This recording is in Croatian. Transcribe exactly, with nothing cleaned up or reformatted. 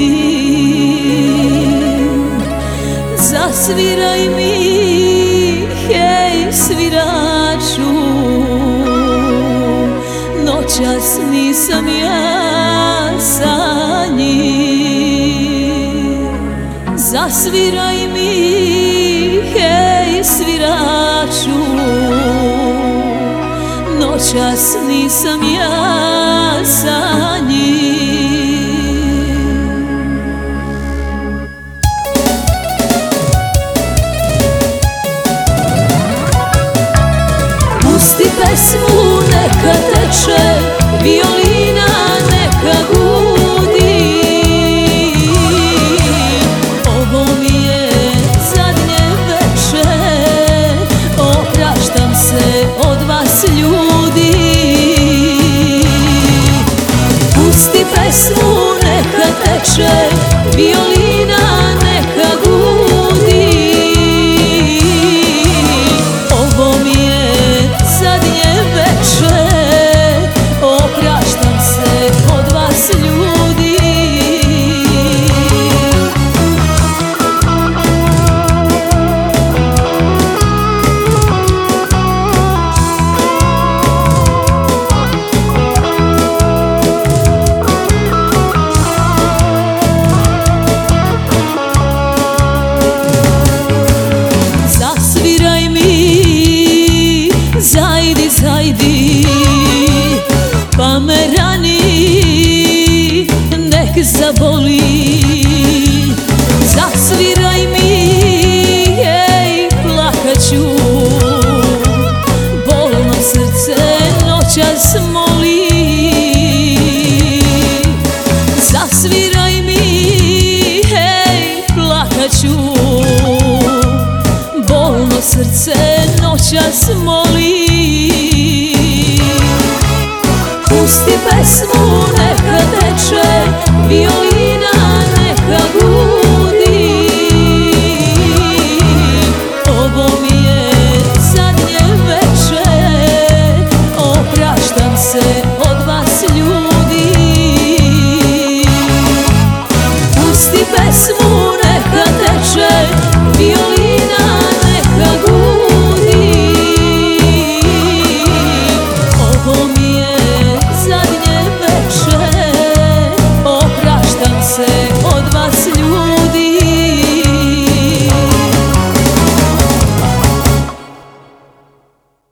Zasviraj mi, hej sviraču, noćas nisam ja sa njim. Zasviraj mi, hej sviraču, noćas nisam ja sa njim. Pusti pesmu, neka teče, violina neka gudi. Ovo mi je zadnje veče, opraštam se od vas ljudi. Pusti pesmu, neka teče, violina neka gudi. Ovo mi je zadnje veče, opraštam se od vas ljudi. Zasviraj mi, zajdi, zajdi, pa me rani, nek zaboli. Zasviraj mi, ej, plakaću, bolno srce noćas moli. Zasviraj mi, ej, plakaću, bolno srce noćas moli. Pusti pesmu, neka teče, violina